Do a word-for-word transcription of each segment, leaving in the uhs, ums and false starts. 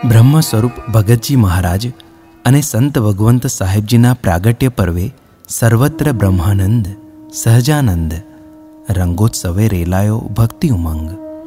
બ્રહ્મ સ્વરૂપ ભગતજી મહારાજ અને સંત ભગવંત સાહેબજીના પ્રાગટ્ય પર્વે સર્વત્ર બ્રહ્માનંદ સહજાનંદ રંગોત્સવે રેલાયો ભક્તિ ઉમંગ.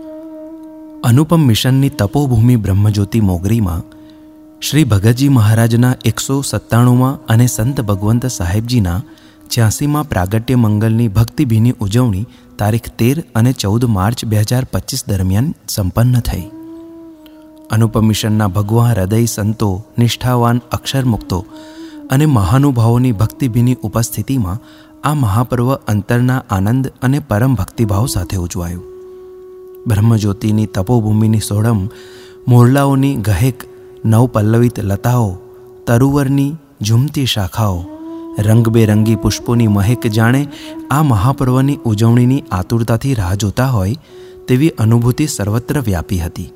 અનુપમ મિશનની તપોભૂમિ બ્રહ્મજ્યોતિ મોગરીમાં શ્રી ભગતજી મહારાજના એકસો સત્તાણુંમાં અને સંત ભગવંત સાહેબજીના છ્યાસીમાં પ્રાગટ્ય મંગલની ભક્તિભીની ઉજવણી તારીખ તેર અને ચૌદ માર્ચ બે હજાર પચીસ દરમિયાન સંપન્ન થઈ. અનુપમ મિશનના ભગવા હૃદય સંતો, નિષ્ઠાવાન અક્ષરમુક્તો અને મહાનુભાવોની ભક્તિભીની ઉપસ્થિતિમાં આ મહાપર્વ અંતરના આનંદ અને પરમ ભક્તિભાવ સાથે ઉજવાયું. બ્રહ્મજ્યોતિની તપોભૂમિની સોડમ મોરલાઓની ગહેક નવપલ્લવિત લતાઓ, તરુવરની ઝૂમતી શાખાઓ, રંગબેરંગી પુષ્પોની મહેક જાણે આ મહાપર્વની ઉજવણીની આતુરતાથી રાહ જોતા હોય તેવી અનુભૂતિ સર્વત્ર વ્યાપી હતી.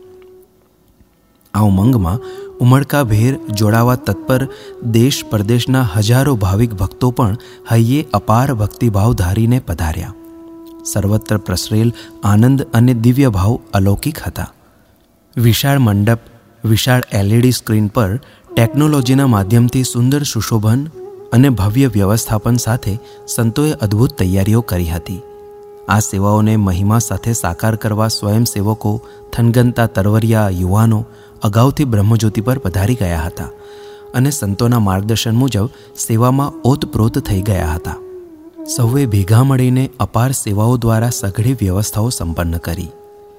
આ ઉમંગમાં ઉમળકાભેર જોડાવા તત્પર દેશ પરદેશના હજારો ભાવિક ભક્તો પણ હૈયે અપાર ભક્તિભાવ ધારીને પધાર્યા. સર્વત્ર પ્રસરેલ આનંદ અને દિવ્ય ભાવ અલૌકિક હતા. વિશાળ મંડપ, વિશાળ એલઈડી સ્ક્રીન પર ટેકનોલોજીના માધ્યમથી સુંદર સુશોભન અને ભવ્ય વ્યવસ્થાપન સાથે સંતોએ અદ્ભુત તૈયારીઓ કરી હતી. આ સેવાઓને મહિમા સાથે સાકાર કરવા સ્વયંસેવકો, થનગનતા તરવરિયા યુવાનો અગાઉથી બ્રહ્મજ્યોતિ પર પધારી ગયા હતા અને સંતોના માર્ગદર્શન મુજબ સેવામાં ઓતપ્રોત થઈ ગયા હતા. સૌએ ભેગા મળીને અપાર સેવાઓ દ્વારા સઘળી વ્યવસ્થાઓ સંપન્ન કરી.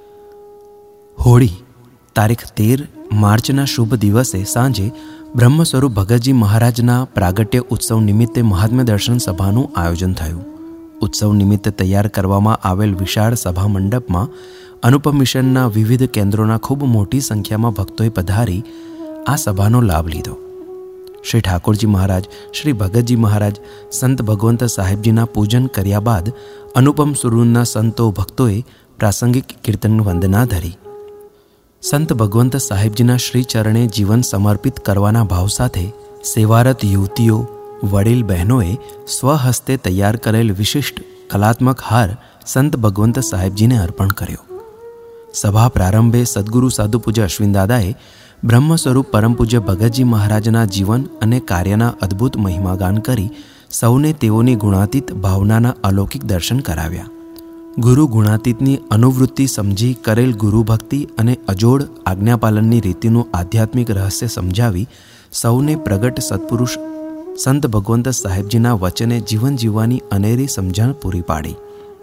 હોળી તારીખ તેર માર્ચના શુભ દિવસે સાંજે બ્રહ્મ સ્વરૂપ ભગતજી મહારાજના પ્રાગટ્ય ઉત્સવ નિમિત્તે મહાત્મ્ય દર્શન સભાનું આયોજન થયું. ઉત્સવ નિમિત્તે તૈયાર કરવામાં આવેલ વિશાળ સભા મંડપમાં અનુપમ મિશનના વિવિધ કેન્દ્રોના ખૂબ મોટી સંખ્યામાં ભક્તોએ પધારી આ સભાનો લાભ લીધો. શ્રી ઠાકોરજી મહારાજ, શ્રી ભગતજી મહારાજ, સંત ભગવંત સાહેબજીના પૂજન કર્યા બાદ અનુપમ સુરુનના સંતો ભક્તોએ પ્રાસંગિક કીર્તન વંદના ધરી. સંત ભગવંત સાહેબજીના શ્રી ચરણે જીવન સમર્પિત કરવાના ભાવ સાથે સેવારત યુવતીઓ, વડીલ બહેનોએ સ્વહસ્તે તૈયાર કરેલ વિશિષ્ટ કલાત્મક હાર સંત ભગવંત સાહેબજીને અર્પણ કર્યો. સભા પ્રારંભે સદગુરુ સાધુ પૂજ્ય અશ્વિન દાદાએ બ્રહ્મ સ્વરૂપ પરમ પૂજ્ય ભગતજી મહારાજના જીવન અને કાર્યના અદ્ભુત મહિમાગાન કરી સૌને તેઓની ગુણાતીત ભાવનાના અલૌકિક દર્શન કરાવ્યા. ગુરુ ગુણાતીતની અનુવૃત્તિ સમજી કરેલ ગુરુભક્તિ અને અજોડ આજ્ઞાપાલનની રીતિનું આધ્યાત્મિક રહસ્ય સમજાવી સૌને પ્રગટ સત્પુરુષ સંત ભગવંત સાહેબજીના વચને જીવન જીવવાની અનેરી સમજણ પૂરી પાડી.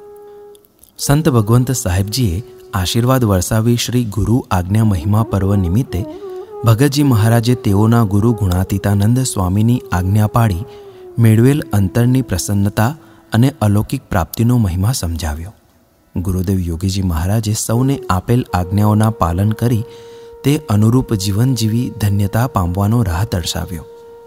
સંત ભગવંત સાહેબજીએ આશીર્વાદ વરસાવી શ્રી ગુરુ આજ્ઞા મહિમા પર્વ નિમિત્તે ભગતજી મહારાજે તેઓના ગુરુ ગુણાતીતાનંદ સ્વામીની આજ્ઞા પાડી મેળવેલ અંતરની પ્રસન્નતા અને અલૌકિક પ્રાપ્તિનો મહિમા સમજાવ્યો. ગુરુદેવ યોગીજી મહારાજે સૌને આપેલ આજ્ઞાઓના પાલન કરી તે અનુરૂપ જીવન જીવી ધન્યતા પામવાનો રાહ દર્શાવ્યો.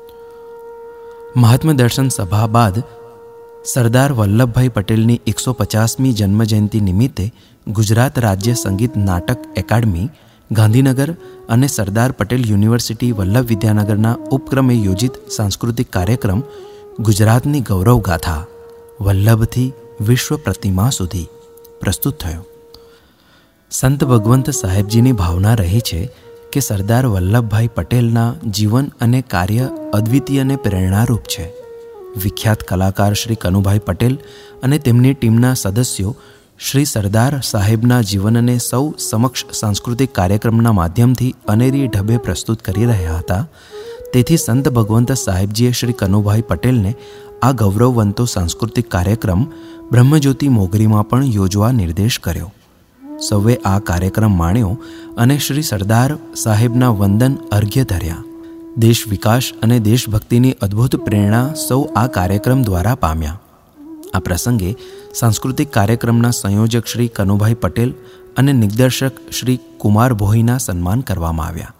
મહાત્મ્ય દર્શન સભા બાદ સરદાર વલ્લભભાઈ પટેલની એકસો પચાસમી જન્મજયંતિ નિમિત્તે ગુજરાત રાજ્ય સંગીત નાટક એકાડમી ગાંધીનગર અને સરદાર પટેલ યુનિવર્સિટી વલ્લભ વિદ્યાનગરના ઉપક્રમે યોજિત સાંસ્કૃતિક કાર્યક્રમ ગુજરાતની ગૌરવગાથા વલ્લભથી વિશ્વ પ્રતિમા સુધી પ્રસ્તુત થયો. સંત ભગવંત સાહેબજીની ભાવના રહી છે કે સરદાર વલ્લભભાઈ પટેલના જીવન અને કાર્ય અદ્વિતીય અને પ્રેરણારૂપ છે. વિખ્યાત કલાકાર શ્રી કનુભાઈ પટેલ અને તેમની ટીમના સદસ્યો શ્રી સરદાર સાહેબના જીવનને સૌ સમક્ષ સાંસ્કૃતિક કાર્યક્રમના માધ્યમથી અનેરી ઢબે પ્રસ્તુત કરી રહ્યા હતા. તેથી સંત ભગવંત સાહેબજીએ શ્રી કનુભાઈ પટેલને આ ગૌરવવંતો સાંસ્કૃતિક કાર્યક્રમ બ્રહ્મજ્યોતિ મોગરીમાં પણ યોજવા નિર્દેશ કર્યો. સૌએ આ કાર્યક્રમ માણ્યો અને શ્રી સરદાર સાહેબના વંદન અર્ઘ્ય ધર્યા. દેશ વિકાસ અને દેશભક્તિની અદ્ભુત પ્રેરણા સૌ આ કાર્યક્રમ દ્વારા પામ્યા. આ પ્રસંગે સાંસ્કૃતિક કાર્યક્રમના સંયોજક શ્રી કનુભાઈ પટેલ અને દિગ્દર્શક શ્રી કુમાર ભોઈના સન્માન કરવામાં આવ્યા.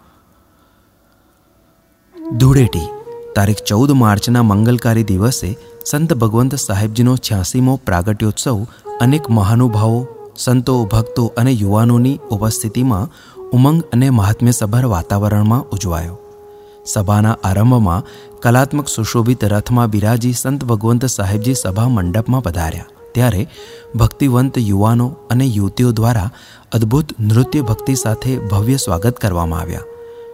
ધૂળેટી તારીખ ચૌદ માર્ચના મંગલકારી દિવસે સંત ભગવંત સાહેબજીનો છ્યાસીમો પ્રાગટ્યોત્સવ અનેક મહાનુભાવો, સંતો, ભક્તો અને યુવાનોની ઉપસ્થિતિમાં ઉમંગ અને મહાત્મ્યસભર વાતાવરણમાં ઉજવાયો. સભાના આરંભમાં કલાત્મક સુશોભિત રથમાં બિરાજી સંત ભગવંત સાહેબજી સભા મંડપમાં પધાર્યા. ત્યારે ભક્તિવંત યુવાનો અને યુવતીઓ દ્વારા અદ્ભુત નૃત્ય ભક્તિ સાથે ભવ્ય સ્વાગત કરવામાં આવ્યા.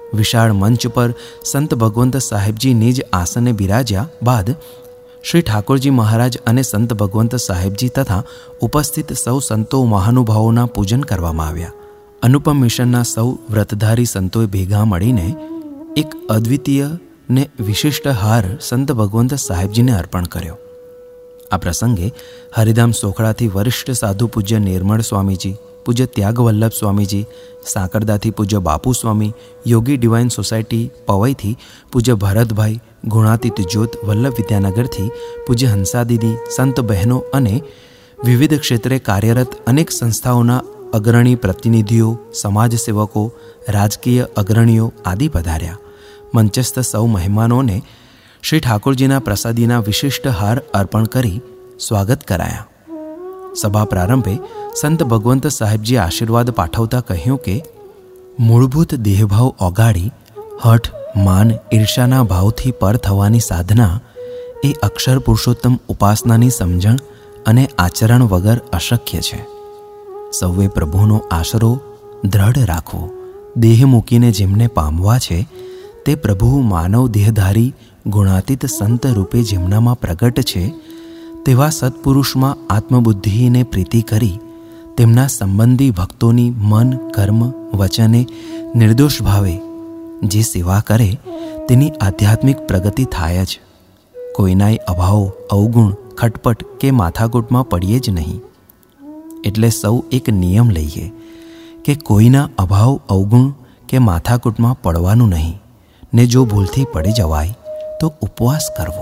વિશાળ મંચ પર સંત ભગવંત સાહેબજી નિજ આસને બિરાજ્યા બાદ શ્રી ઠાકોરજી મહારાજ અને સંત ભગવંત સાહેબજી તથા ઉપસ્થિત સૌ સંતો મહાનુભાવોના પૂજન કરવામાં આવ્યા. અનુપમ મિશનના સૌ વ્રતધારી સંતોએ ભેગા મળીને એક અદ્વિતીય ને વિશિષ્ટ હાર સંત ભગવંત સાહેબજીને અર્પણ કર્યો. આ પ્રસંગે હરિધામ સોખડાથી વરિષ્ઠ સાધુ પૂજ્ય નિર્મળ સ્વામીજી, પૂજ્ય ત્યાગવલ્લભ સ્વામીજી, સાંકરદાથી પૂજ્ય બાપુ સ્વામી, યોગી ડિવાઇન સોસાયટી પવઈથી પૂજ્ય ભરતભાઈ, ગુણાતીત જ્યોત વલ્લભ વિદ્યાનગરથી પૂજ્ય હંસા દીદી, સંત બહેનો અને વિવિધ ક્ષેત્રે કાર્યરત અનેક સંસ્થાઓના અગ્રણી પ્રતિનિધિઓ, સમાજસેવકો, રાજકીય અગ્રણીઓ આદિ પધાર્યા. મંચસ્થ સૌ મહેમાનોને શ્રી ઠાકોરજીના પ્રસાદીના વિશિષ્ટ હાર અર્પણ કરી સ્વાગત કરાયા. સભા પ્રારંભે સંત ભગવંત સાહેબજી આશીર્વાદ પાઠવતા કહ્યું કે મૂળભૂત દેહભાવ ઓગાળી હઠ, માન, ઈર્ષાના ભાવથી પર થવાની સાધના એ અક્ષર પુરુષોત્તમ ઉપાસનાની સમજણ અને આચરણ વગર અશક્ય છે. સૌએ પ્રભુનો આશરો દ્રઢ રાખવો. દેહ મૂકીને જેમને પામવા છે તે પ્રભુ માનવ દેહધારી ગુણાતીત સંત રૂપે જેમનામાં પ્રગટ છે તેવા સત્પુરુષમાં આત્મબુદ્ધિને પ્રીતિ કરી તેમના સંબંધી ભક્તોની મન, કર્મ, વચને નિર્દોષ ભાવે જે સેવા કરે તેની આધ્યાત્મિક પ્રગતિ થાય જ. કોઈનાય અભાવ, અવગુણ, ખટપટ કે માથાકૂટમાં પડીએ જ નહીં. એટલે સૌ એક નિયમ લઈએ કે કોઈના અભાવ, અવગુણ કે માથાકૂટમાં પડવાનું નહીં ને જો ભૂલથી પડી જવાય તો ઉપવાસ કરવો.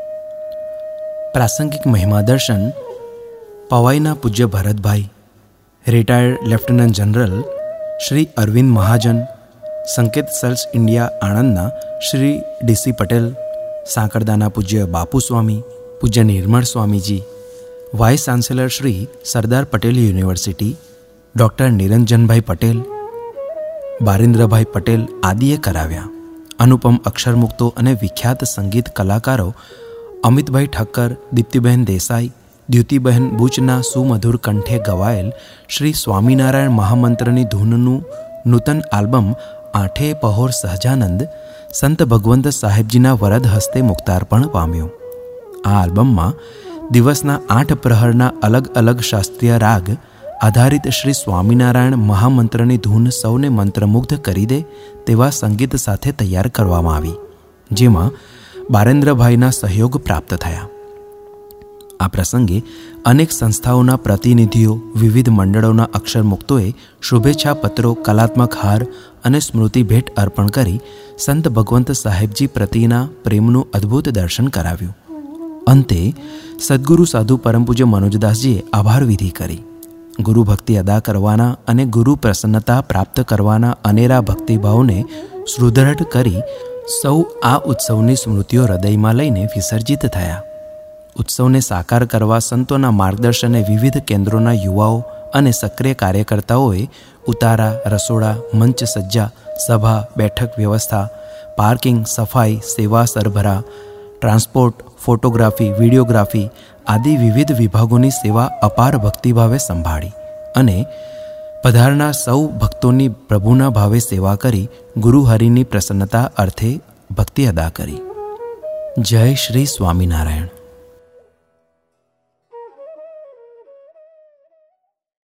પ્રાસંગિક મહિમા દર્શન પવાઈના પૂજ્ય Bharatbhai, retired lieutenant general Shri Arvind Mahajan, Sanket sales India આણંદના શ્રી ડીસી પટેલ, સાંકરદાના પૂજ્ય બાપુ સ્વામી, પૂજ્ય Nirmal Swamiji, vice chancellor Shri Sardar Patel university doctor Niranjanbhai Patel, Barindrabhai Patel આદિએ કરાવ્યા. અનુપમ અક્ષરમુક્તો અને વિખ્યાત સંગીત કલાકારો અમિતભાઈ ઠક્કર, દીપ્તિબહેન દેસાઈ, દ્યુતિબહેન બુચના સુમધુર કંઠે ગવાયેલ શ્રી સ્વામિનારાયણ મહામંત્રની ધૂનનું નૂતન આલ્બમ આઠે પહોર સહજાનંદ સંત ભગવંત સાહેબજીના વરદ હસ્તે મુક્તાર્પણ પામ્યું. આ આલ્બમમાં દિવસના આઠ પ્રહરના અલગ અલગ શાસ્ત્રીય રાગ આધારિત શ્રી સ્વામિનારાયણ મહામંત્રની ધૂન સૌને મંત્રમુગ્ધ કરી દે તેવા સંગીત સાથે તૈયાર કરવામાં આવી, જેમાં બારેન્દ્રભાઈના સહયોગ પ્રાપ્ત થયા. આ પ્રસંગે અનેક સંસ્થાઓના પ્રતિનિધિઓ, વિવિધ મંડળોના અક્ષરમુક્તોએ શુભેચ્છા પત્રો, કલાત્મક હાર અને સ્મૃતિ ભેટ અર્પણ કરી સંત ભગવંત સાહેબજી પ્રત્યેના પ્રેમનું અદ્ભુત દર્શન કરાવ્યું. અંતે સદ્ગુરુ સાધુ પરમ પૂજ્ય મનોજદાસજીએ આભાર વિધિ કરી. ગુરુ ભક્તિ અદા કરવાના અને ગુરુ પ્રસન્નતા પ્રાપ્ત કરવાના અનેરા ભક્તિભાવને સુદૃઢ કરી સૌ આ ઉત્સવની સ્મૃતિઓ હૃદયમાં લઈને વિસર્જિત થયા. ઉત્સવને સાકાર કરવા સંતોના માર્ગદર્શને વિવિધ કેન્દ્રોના યુવાઓ અને સક્રિય કાર્યકર્તાઓએ ઉતારા, રસોડા, મંચ સજ્જા, સભા, બેઠક વ્યવસ્થા, પાર્કિંગ, સફાઈ, સેવા સરભરા, ટ્રાન્સપોર્ટ, ફોટોગ્રાફી, વિડીયોગ્રાફી આદિ વિવિધ વિભાગોની સેવા અપાર ભક્તિભાવે સંભાળી અને પધારનાર સૌ ભક્તોની પ્રભુના ભાવે સેવા કરી ગુરુહરિની પ્રસન્નતા અર્થે ભક્તિ અદા કરી. જય શ્રી સ્વામિનારાયણ.